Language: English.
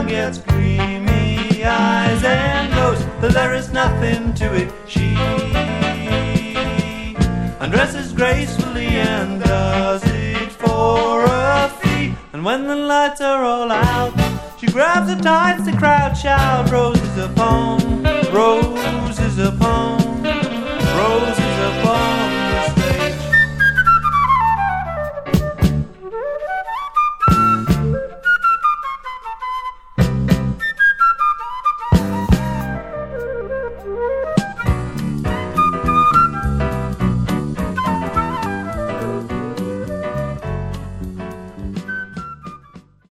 gets creamy eyes and knows that there is nothing to it. She undresses gracefully and does it for a fee. And when the lights are all out, she grabs the tights, the crowd shout, roses upon roses upon